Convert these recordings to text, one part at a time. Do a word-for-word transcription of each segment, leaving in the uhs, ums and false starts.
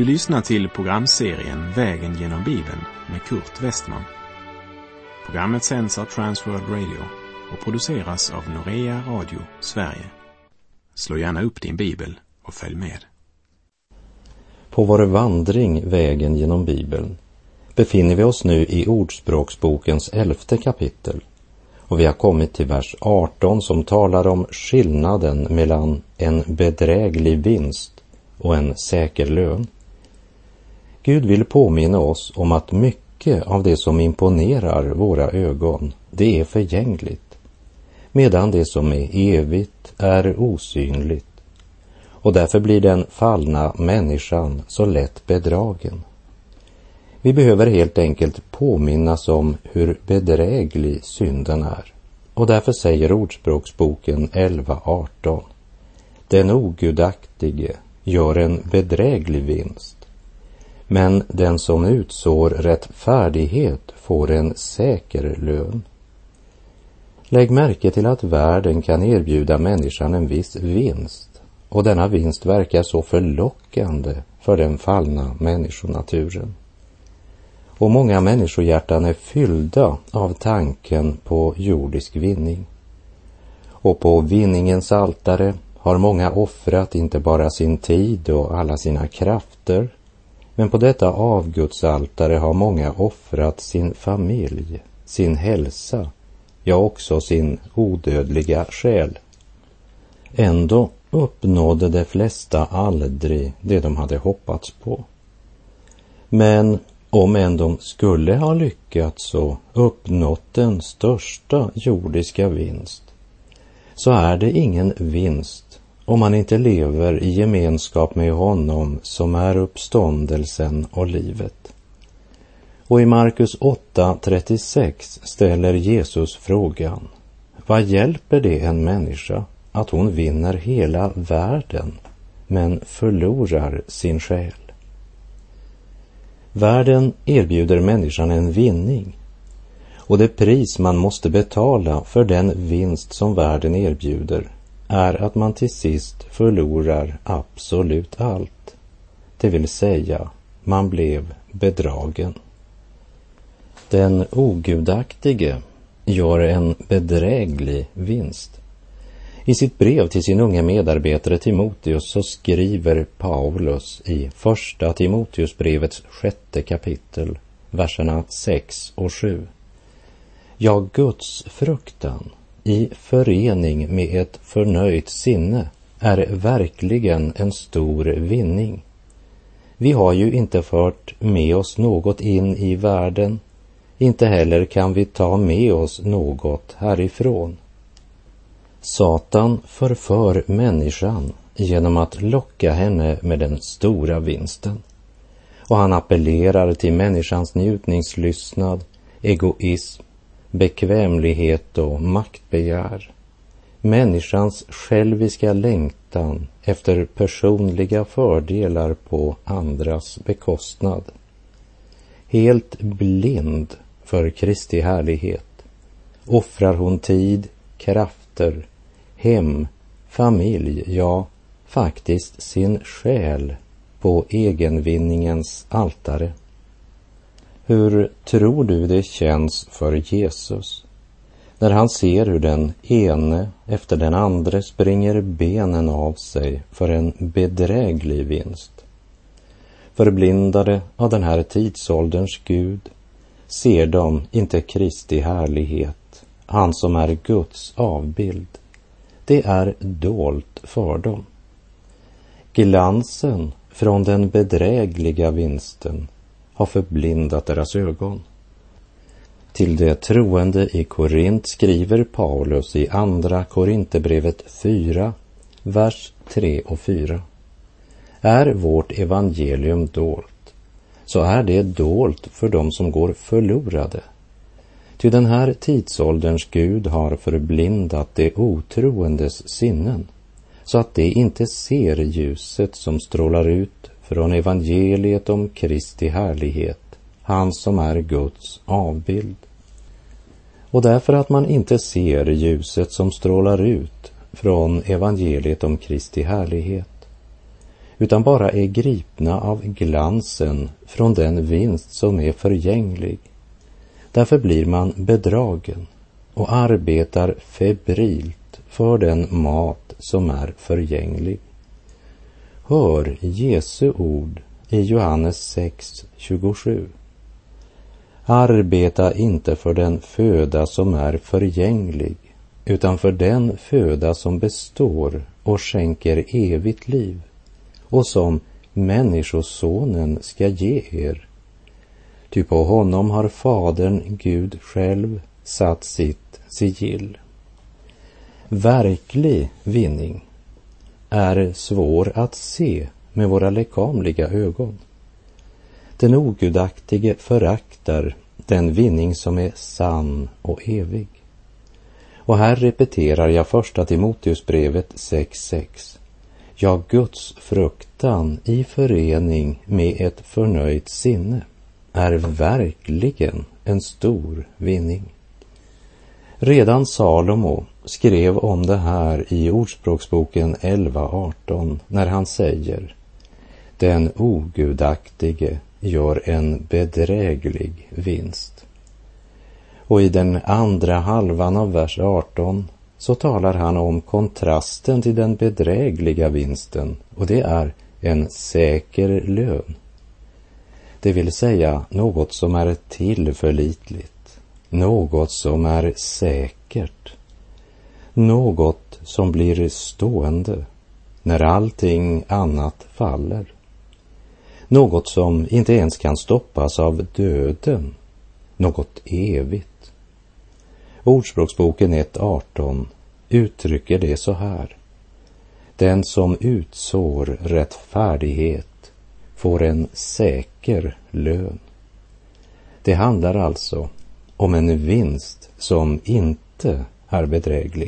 Du lyssnar till programserien Vägen genom Bibeln med Kurt Westman. Programmet sänds av Transworld Radio och produceras av Norea Radio Sverige. Slå gärna upp din bibel och följ med. På vår vandring Vägen genom Bibeln befinner vi oss nu i Ordspråksbokens elfte kapitel. Och vi har kommit till vers arton som talar om skillnaden mellan en bedräglig vinst och en säker lön. Gud vill påminna oss om att mycket av det som imponerar våra ögon, det är förgängligt, medan det som är evigt är osynligt. Och därför blir den fallna människan så lätt bedragen. Vi behöver helt enkelt påminnas om hur bedräglig synden är. Och därför säger Ordspråksboken elva arton: Den ogudaktige gör en bedräglig vinst, men den som utsår rättfärdighet får en säker lön. Lägg märke till att världen kan erbjuda människan en viss vinst, och denna vinst verkar så förlockande för den fallna människonaturen. Och många människohjärtan är fyllda av tanken på jordisk vinning. Och på vinningens altare har många offrat inte bara sin tid och alla sina krafter, men på detta avgudsaltare har många offrat sin familj, sin hälsa, ja också sin odödliga själ. Ändå uppnådde de flesta aldrig det de hade hoppats på. Men om än de skulle ha lyckats och uppnått den största jordiska vinst, så är det ingen vinst om man inte lever i gemenskap med honom som är uppståndelsen och livet. Och i Markus åtta trettiosex ställer Jesus frågan: vad hjälper det en människa att hon vinner hela världen men förlorar sin själ? Världen erbjuder människan en vinning, och det pris man måste betala för den vinst som världen erbjuder är att man till sist förlorar absolut allt. Det vill säga, man blev bedragen. Den ogudaktige gör en bedräglig vinst. I sitt brev till sin unga medarbetare Timoteus så skriver Paulus i första Timoteusbrevets sjätte kapitel, verserna sex och sju. Ja, Guds fruktan i förening med ett förnöjt sinne är verkligen en stor vinning. Vi har ju inte fört med oss något in i världen, inte heller kan vi ta med oss något härifrån. Satan förför människan genom att locka henne med den stora vinsten. Och han appellerar till människans njutningslystnad, egoism, bekvämlighet och maktbegär. Människans själviska längtan efter personliga fördelar på andras bekostnad. Helt blind för Kristi härlighet offrar hon tid, krafter, hem, familj, ja, faktiskt sin själ på egenvinningens altare. Hur tror du det känns för Jesus när han ser hur den ene efter den andra springer benen av sig för en bedräglig vinst? Förblindade av den här tidsålderns Gud ser de inte Kristi härlighet, han som är Guds avbild. Det är dolt för dem. Glansen från den bedrägliga vinsten har förblindat deras ögon. Till det troende i Korint skriver Paulus i andra Korinthierbrevet fyra, vers tre och fyra. Är vårt evangelium dolt, så är det dolt för dem som går förlorade. Ty den här tidsålderns Gud har förblindat de otroendes sinnen, så att de inte ser ljuset som strålar ut från evangeliet om Kristi härlighet, han som är Guds avbild. Och därför att man inte ser ljuset som strålar ut från evangeliet om Kristi härlighet, utan bara är gripna av glansen från den vinst som är förgänglig. Därför blir man bedragen och arbetar febrilt för den mat som är förgänglig. Hör Jesu ord i Johannes sex tjugosju. Arbeta inte för den föda som är förgänglig, utan för den föda som består och skänker evigt liv, och som människosonen ska ge er. Ty på honom har Fadern Gud själv satt sitt sigill. Verklig vinning är svår att se med våra lekamliga ögon. Den ogudaktige föraktar den vinning som är sann och evig. Och här repeterar jag första Timoteusbrevet sex sex. Ja, Guds fruktan i förening med ett förnöjt sinne är verkligen en stor vinning. Redan Salomo skrev om det här i Ordspråksboken elva arton när han säger: den ogudaktige gör en bedräglig vinst. Och i den andra halvan av vers arton så talar han om kontrasten till den bedrägliga vinsten, och det är en säker lön. Det vill säga något som är tillförlitligt, något som är säkert, något som blir stående när allting annat faller. Något som inte ens kan stoppas av döden, något evigt. Ordspråksboken ett arton uttrycker det så här: den som utsår rättfärdighet får en säker lön. Det handlar alltså om en vinst som inte är bedräglig.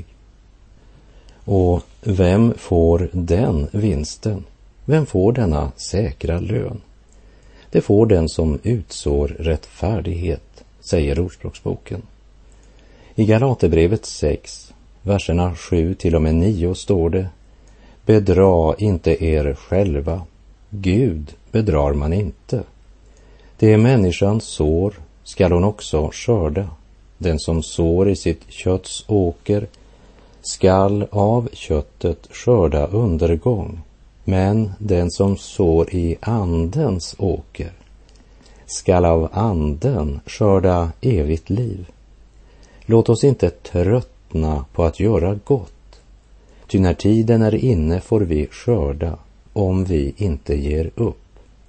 Och vem får den vinsten? Vem får denna säkra lön? Det får den som utsår rättfärdighet, säger Ordspråksboken. I Galaterbrevet sex, verserna sju till och med nio står det: bedra inte er själva, Gud bedrar man inte. Det människan sår skall hon också skörda. Den som sår i sitt kötts åker skall av köttet skörda undergång, men den som sår i andens åker skall av anden skörda evigt liv. Låt oss inte tröttna på att göra gott, ty när tiden är inne får vi skörda om vi inte ger upp.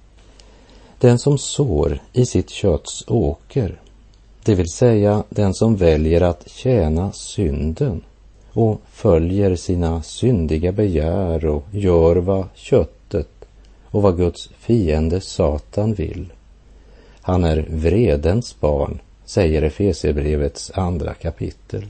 Den som sår i sitt kötts åker, det vill säga den som väljer att tjäna synden och följer sina syndiga begär och gör vad köttet och vad Guds fiende Satan vill. Han är vredens barn, säger Efesierbrevets andra kapitel.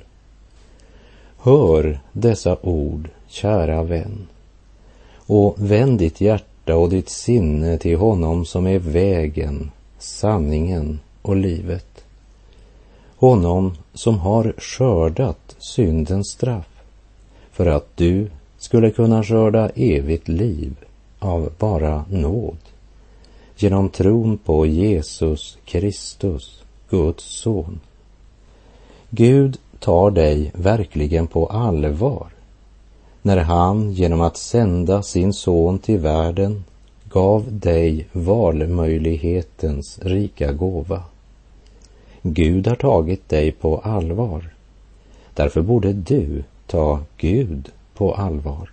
Hör dessa ord, kära vän, och vänd ditt hjärta och ditt sinne till honom som är vägen, sanningen och livet. Honom som har skördat syndens straff för att du skulle kunna skörda evigt liv av bara nåd genom tron på Jesus Kristus, Guds son. Gud tar dig verkligen på allvar när han genom att sända sin son till världen gav dig valmöjlighetens rika gåva. Gud har tagit dig på allvar. Därför borde du ta Gud på allvar.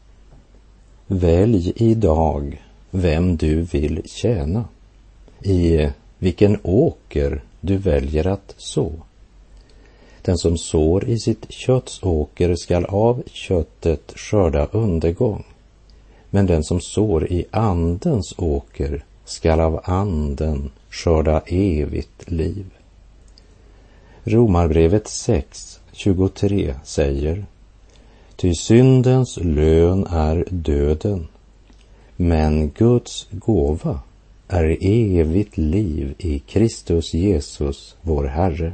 Välj idag vem du vill tjäna, i vilken åker du väljer att så. Den som sår i sitt kötts åker skall av köttet skörda undergång, men den som sår i andens åker skall av anden skörda evigt liv. Romarbrevet sex tjugotre säger: ty syndens lön är döden, men Guds gåva är evigt liv i Kristus Jesus, vår Herre.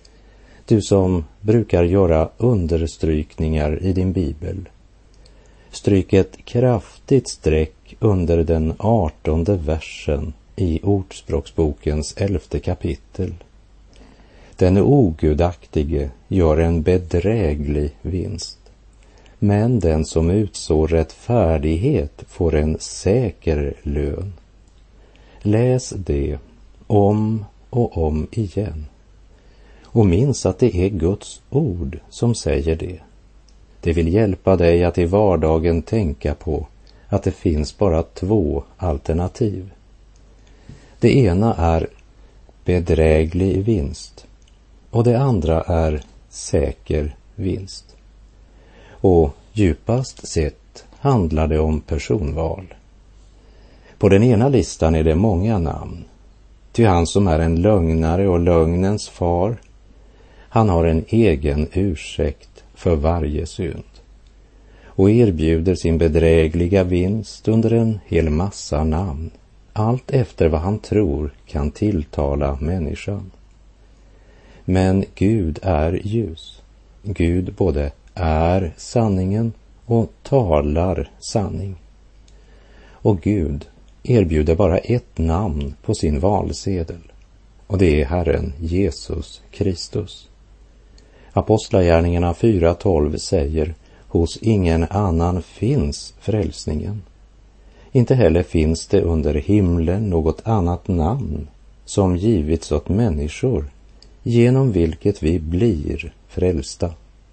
Du som brukar göra understrykningar i din bibel, stryk ett kraftigt streck under den artonde versen i Ordspråksbokens elfte kapitel. Den ogudaktige gör en bedräglig vinst, men den som utsår rättfärdighet får en säker lön. Läs det om och om igen. Och minns att det är Guds ord som säger det. Det vill hjälpa dig att i vardagen tänka på att det finns bara två alternativ. Det ena är bedräglig vinst och det andra är säker vinst. Och djupast sett handlar det om personval. På den ena listan är det många namn. Ty han som är en lögnare och lögnens far, han har en egen ursäkt för varje synd och erbjuder sin bedrägliga vinst under en hel massa namn, allt efter vad han tror kan tilltala människan. Men Gud är ljus. Gud både är sanningen och talar sanning. Och Gud erbjuder bara ett namn på sin valsedel, och det är Herren Jesus Kristus. Apostlagärningarna fyra tolv säger: hos ingen annan finns frälsningen. Inte heller finns det under himlen något annat namn som givits åt människor, genom vilket vi blir frälsta.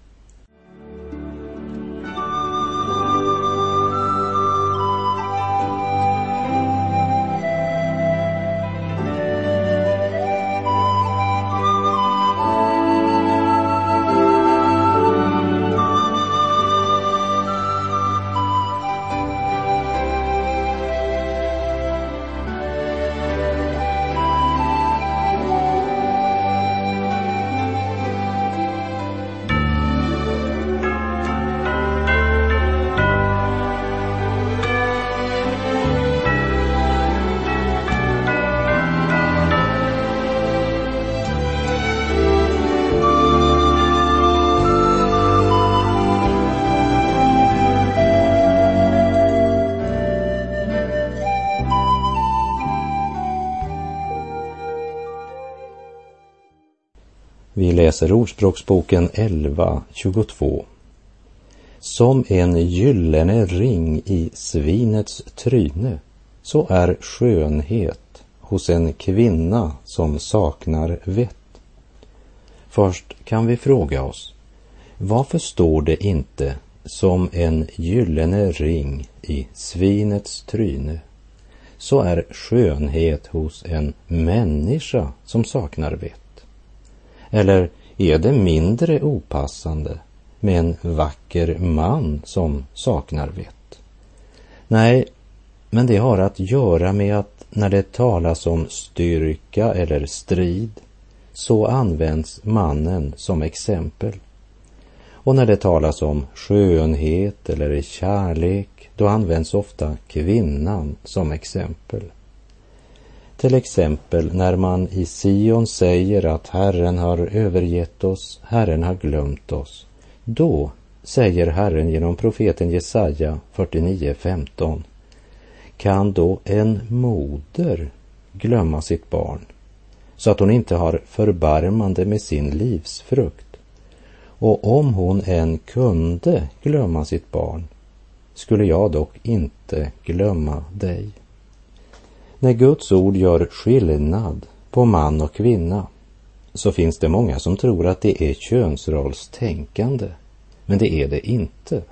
Vi läser Ordspråksboken elva tjugotvå. Som en gyllene ring i svinets tryne, så är skönhet hos en kvinna som saknar vett. Först kan vi fråga oss, varför står det inte som en gyllene ring i svinets tryne, så är skönhet hos en människa som saknar vett? Eller är det mindre opassande med en vacker man som saknar vett? Nej, men det har att göra med att när det talas om styrka eller strid, så används mannen som exempel. Och när det talas om skönhet eller kärlek, då används ofta kvinnan som exempel. Till exempel när man i Sion säger att Herren har övergett oss, Herren har glömt oss. Då säger Herren genom profeten Jesaja fyrtionio femton: kan då en moder glömma sitt barn, så att hon inte har förbarmande med sin livsfrukt? Och om hon än kunde glömma sitt barn, skulle jag dock inte glömma dig. När Guds ord gör skillnad på man och kvinna, så finns det många som tror att det är könsrollstänkande, men det är det inte.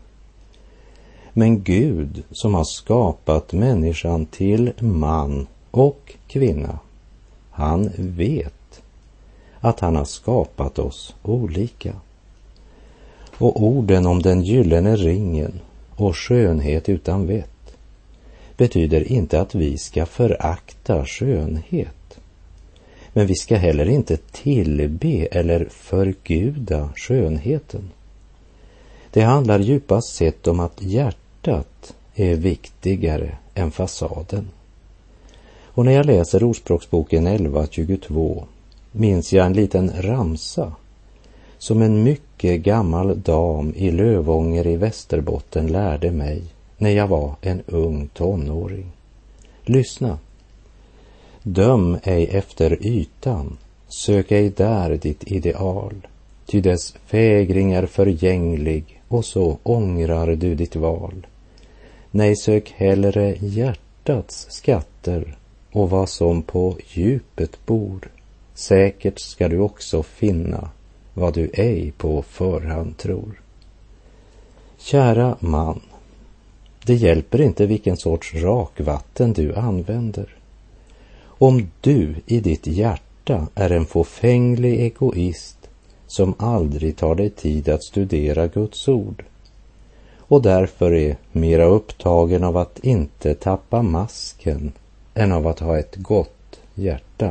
Men Gud, som har skapat människan till man och kvinna, han vet att han har skapat oss olika. Och orden om den gyllene ringen och skönhet utan vett betyder inte att vi ska förakta skönhet. Men vi ska heller inte tillbe eller förguda skönheten. Det handlar djupast sett om att hjärtat är viktigare än fasaden. Och när jag läser Ordspråksboken elva tjugotvå minns jag en liten ramsa som en mycket gammal dam i Lövånger i Västerbotten lärde mig när jag var en ung tonåring. Lyssna. Döm ej efter ytan, sök ej där ditt ideal, ty dess fägring är förgänglig och så ångrar du ditt val. Nej, sök hellre hjärtats skatter och vad som på djupet bor. Säkert ska du också finna vad du ej på förhand tror. Kära man, det hjälper inte vilken sorts rakvatten du använder. Om du i ditt hjärta är en fåfänglig egoist som aldrig tar dig tid att studera Guds ord och därför är mera upptagen av att inte tappa masken än av att ha ett gott hjärta.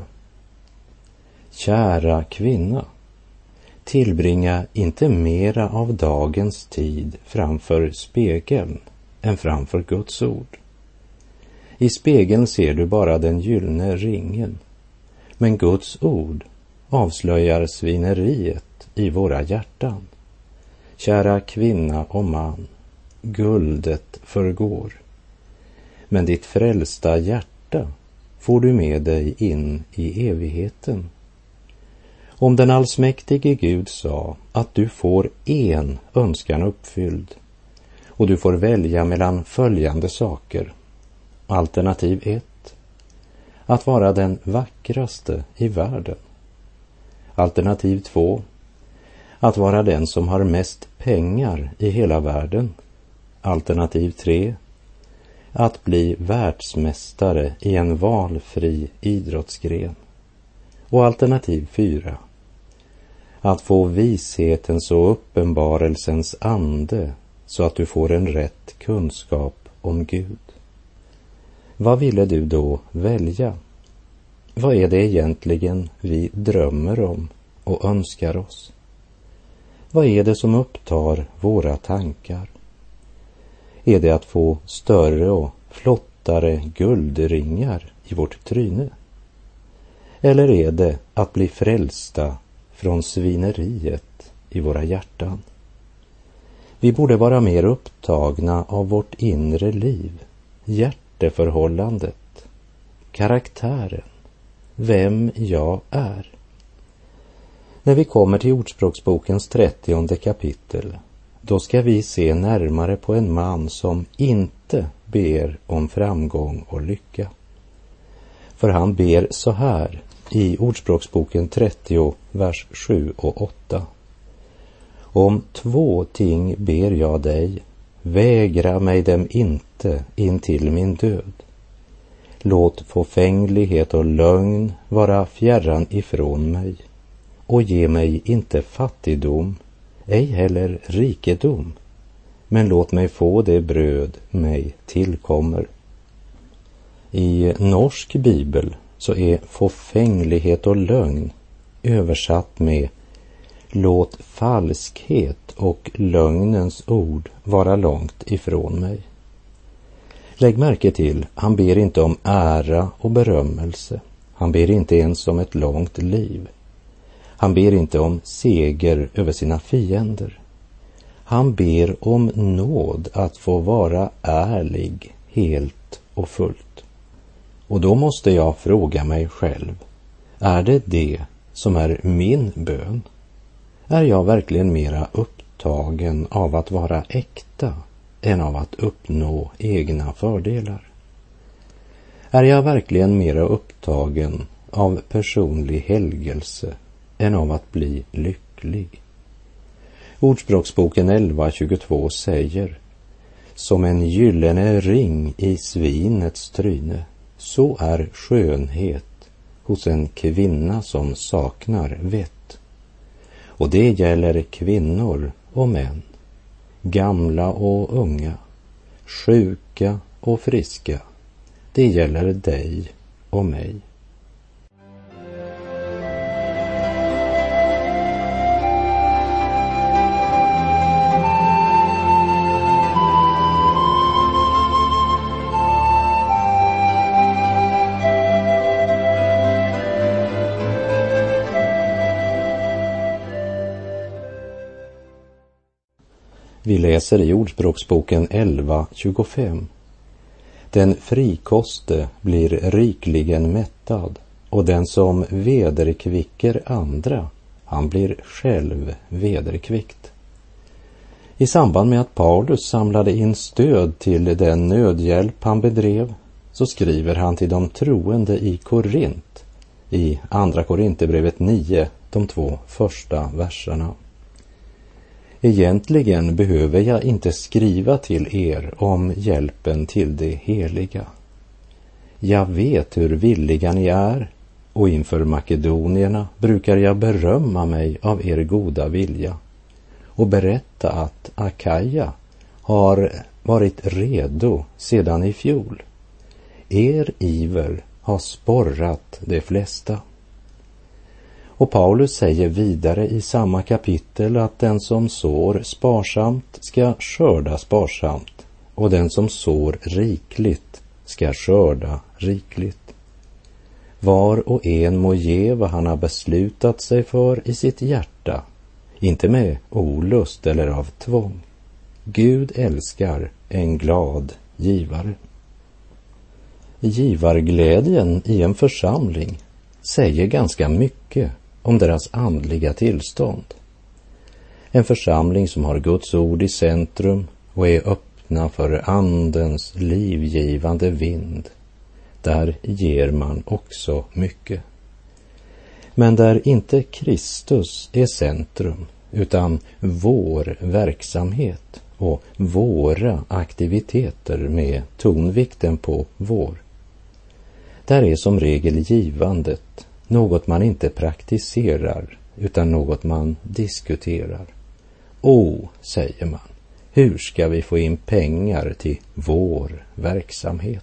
Kära kvinna, tillbringa inte mera av dagens tid framför spegeln än framför Guds ord. I spegeln ser du bara den gyllene ringen, men Guds ord avslöjar svineriet i våra hjärtan. Kära kvinna och man, guldet förgår, men ditt frälsta hjärta får du med dig in i evigheten. Om den allsmäktige Gud sa att du får en önskan uppfylld och du får välja mellan följande saker. Alternativ ett. Att vara den vackraste i världen. Alternativ två. Att vara den som har mest pengar i hela världen. Alternativ tre. Att bli världsmästare i en valfri idrottsgren. Och alternativ fyra. Att få vishetens och uppenbarelsens ande så att du får en rätt kunskap om Gud. Vad ville du då välja? Vad är det egentligen vi drömmer om och önskar oss? Vad är det som upptar våra tankar? Är det att få större och flottare guldringar i vårt tryne? Eller är det att bli frälsta från svineriet i våra hjärtan? Vi borde vara mer upptagna av vårt inre liv, hjärteförhållandet, karaktären, vem jag är. När vi kommer till Ordspråksbokens trettionde kapitel, då ska vi se närmare på en man som inte ber om framgång och lycka. För han ber så här i Ordspråksboken trettio, vers sju och åtta. Om två ting ber jag dig, vägra mig dem inte intill min död. Låt fåfänglighet och lögn vara fjärran ifrån mig, och ge mig inte fattigdom, ej heller rikedom, men låt mig få det bröd mig tillkommer. I norsk bibel så är fåfänglighet och lögn översatt med låt falskhet och lögnens ord vara långt ifrån mig. Lägg märke till, han ber inte om ära och berömmelse. Han ber inte ens om ett långt liv. Han ber inte om seger över sina fiender. Han ber om nåd att få vara ärlig helt och fullt. Och då måste jag fråga mig själv, är det det som är min bön? Är jag verkligen mera upptagen av att vara äkta än av att uppnå egna fördelar? Är jag verkligen mera upptagen av personlig helgelse än av att bli lycklig? Ordspråksboken elva tjugotvå säger: som en gyllene ring i svinets tryne, så är skönhet hos en kvinna som saknar vett. Och det gäller kvinnor och män, gamla och unga, sjuka och friska. Det gäller dig och mig. Vi läser i Ordspråksboken elva tjugofem. Den frikoste blir rikligen mättad, och den som vederkvicker andra, han blir själv vederkvickt. I samband med att Paulus samlade in stöd till den nödhjälp han bedrev, så skriver han till de troende i Korint, i andra Korinthierbrevet nio, de två första verserna. Egentligen behöver jag inte skriva till er om hjälpen till det heliga. Jag vet hur villiga ni är, och inför makedonierna brukar jag berömma mig av er goda vilja och berätta att Akaja har varit redo sedan i fjol. Er iver har sporrat de flesta. Och Paulus säger vidare i samma kapitel att den som sår sparsamt ska skörda sparsamt, och den som sår rikligt ska skörda rikligt. Var och en må ge vad han har beslutat sig för i sitt hjärta, inte med olust eller av tvång. Gud älskar en glad givare. Givarglädjen i en församling säger ganska mycket om deras andliga tillstånd. En församling som har Guds ord i centrum och är öppna för andens livgivande vind, där ger man också mycket. Men där inte Kristus är centrum, utan vår verksamhet och våra aktiviteter med tonvikten på vår, där är som regel givandet något man inte praktiserar, utan något man diskuterar. Åh, säger man, hur ska vi få in pengar till vår verksamhet?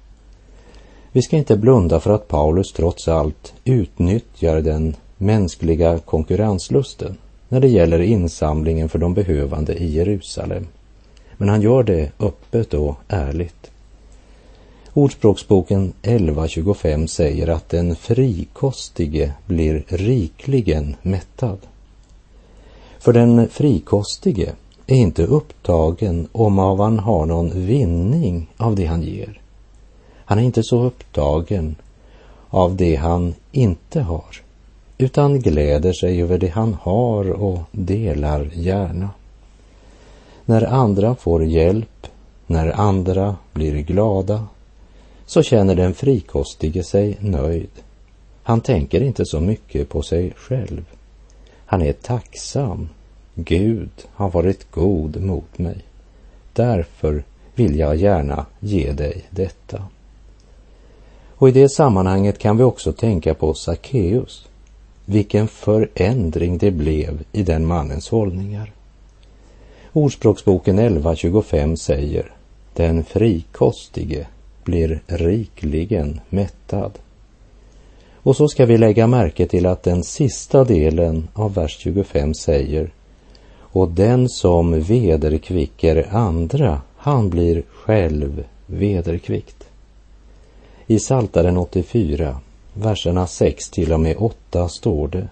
Vi ska inte blunda för att Paulus trots allt utnyttjar den mänskliga konkurrenslusten när det gäller insamlingen för de behövande i Jerusalem. Men han gör det öppet och ärligt. Ordspråksboken elva tjugofem säger att den frikostige blir rikligen mättad. För den frikostige är inte upptagen om av han har någon vinning av det han ger. Han är inte så upptagen av det han inte har, utan gläder sig över det han har och delar gärna. När andra får hjälp, när andra blir glada, så känner den frikostige sig nöjd. Han tänker inte så mycket på sig själv. Han är tacksam. Gud har varit god mot mig. Därför vill jag gärna ge dig detta. Och i det sammanhanget kan vi också tänka på Sackeus. Vilken förändring det blev i den mannens hållningar. Ordspråksboken elva tjugofem säger: den frikostige blir rikligen mättad. Och så ska vi lägga märke till att den sista delen av vers tjugofem säger: och den som vederkvicker andra, han blir själv vederkvickt. I Psaltaren åttiofyra, verserna sex till och med åtta står det: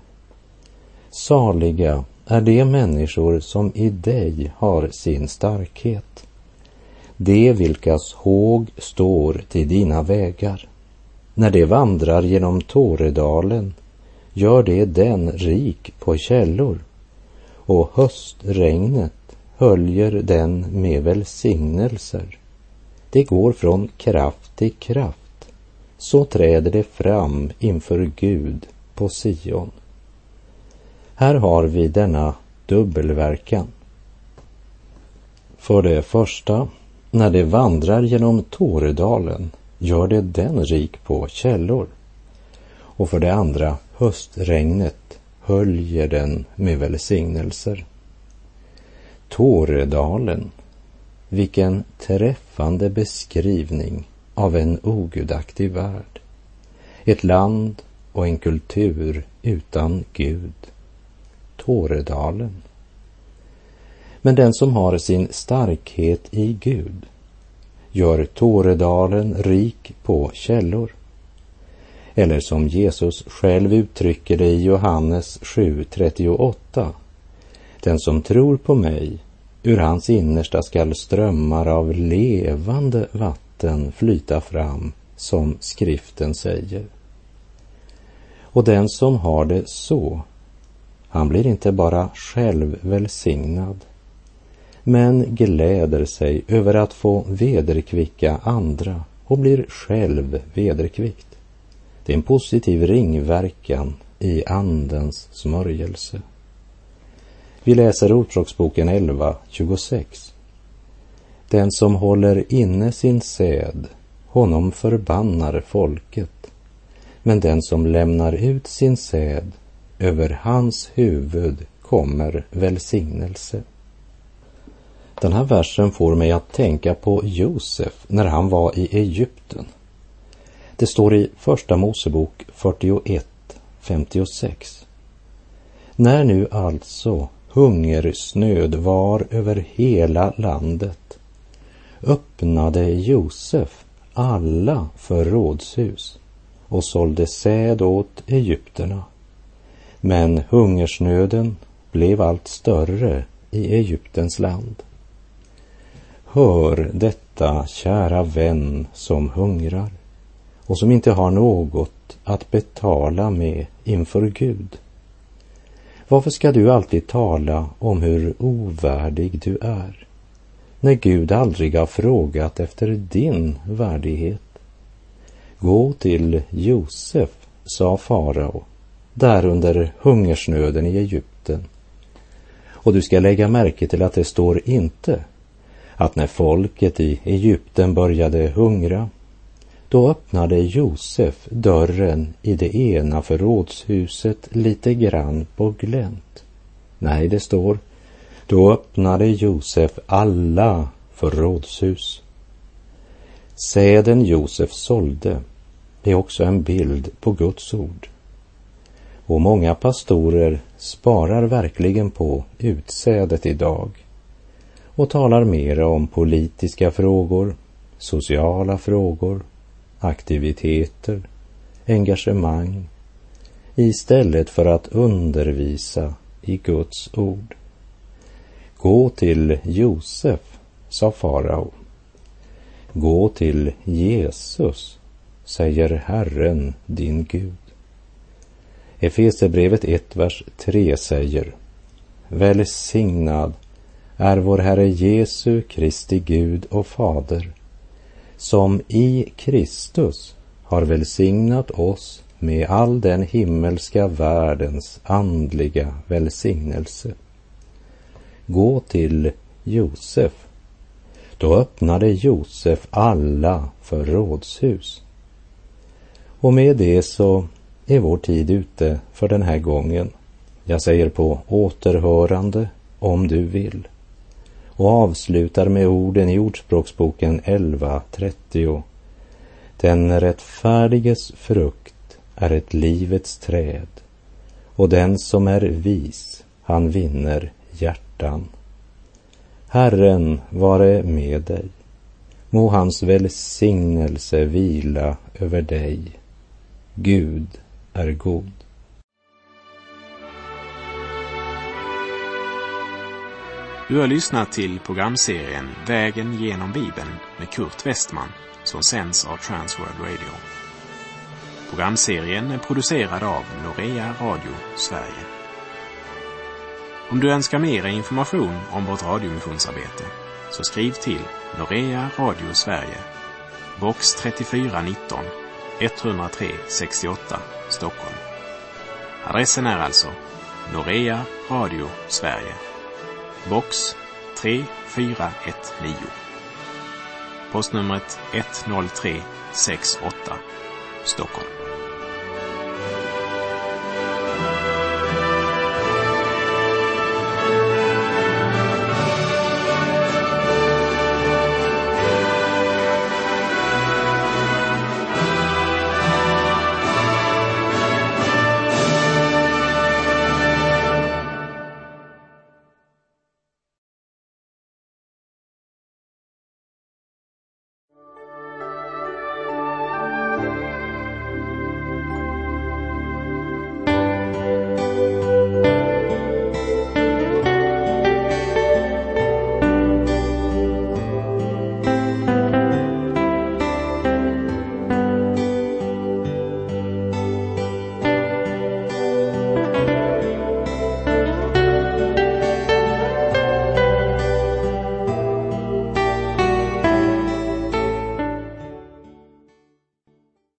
saliga är de människor som i dig har sin starkhet, de vilkas håg står till dina vägar. När de vandrar genom Tåredalen gör det den rik på källor, och höstregnet höljer den med välsignelser. Det går från kraft till kraft, så träder det fram inför Gud på Sion. Här har vi denna dubbelverkan. För det första, när det vandrar genom Tåredalen gör det den rik på källor. Och för det andra, höstregnet höljer den med välsignelser. Tåredalen, vilken träffande beskrivning av en ogudaktig värld. Ett land och en kultur utan Gud. Tåredalen. Men den som har sin starkhet i Gud gör Tåredalen rik på källor. Eller som Jesus själv uttrycker det i Johannes sju trettioåtta: den som tror på mig Ur hans innersta skall strömmar av levande vatten flyta fram, som skriften säger. Och den som har det så, han blir inte bara själv välsignad, men gläder sig över att få vederkvicka andra och blir själv vederkvickt. Det är en positiv ringverkan i andens smörjelse. Vi läser Ordspråksboken elva tjugosex. Den som håller inne sin säd, honom förbannar folket, men den som lämnar ut sin säd, över hans huvud kommer välsignelse. Den här versen får mig att tänka på Josef när han var i Egypten. Det står i Första Mosebok fyrtioett femtiosex. När nu alltså hungersnöd var över hela landet, öppnade Josef alla förrådshus och sålde säd åt egypterna. Men hungersnöden blev allt större i Egyptens land. Hör detta, kära vän som hungrar och som inte har något att betala med inför Gud. Varför ska du alltid tala om hur ovärdig du är, när Gud aldrig har frågat efter din värdighet? Gå till Josef, sa farao, där under hungersnöden i Egypten. Och du ska lägga märke till att det står inte att när folket i Egypten började hungra, då öppnade Josef dörren i det ena förrådshuset lite grann på glänt. Nej, det står, då öppnade Josef alla förrådshus. Säden Josef sålde är också en bild på Guds ord. Och många pastorer sparar verkligen på utsädet idag och talar mer om politiska frågor, sociala frågor, aktiviteter, engagemang, istället för att undervisa i Guds ord. Gå till Josef, sa farao. Gå till Jesus, säger Herren din Gud. Efesierbrevet ett, vers tre säger: välsignad är vår Herre Jesu Kristi Gud och Fader, som i Kristus har välsignat oss med all den himmelska världens andliga välsignelse. Gå till Josef. Då öppnade Josef alla förrådshus. Och med det så är vår tid ute för den här gången. Jag säger på återhörande om du vill. Och avslutar med orden i Ordspråksboken elva trettio. Den rättfärdiges frukt är ett livets träd, och den som är vis, han vinner hjärtan. Herren vare med dig. Må hans välsignelse vila över dig. Gud är god. Du har lyssnat till programserien Vägen genom Bibeln med Kurt Westman, som sänds av Transworld Radio. Programserien är producerad av Norea Radio Sverige. Om du önskar mer information om vårt radiomissionsarbete, så skriv till Norea Radio Sverige, box trettiofyra nitton, etthundratre sextioåtta, Stockholm. Adressen är alltså Norea Radio Sverige, box tre fyra ett nio. Postnumret ett noll tre sex åtta, Stockholm.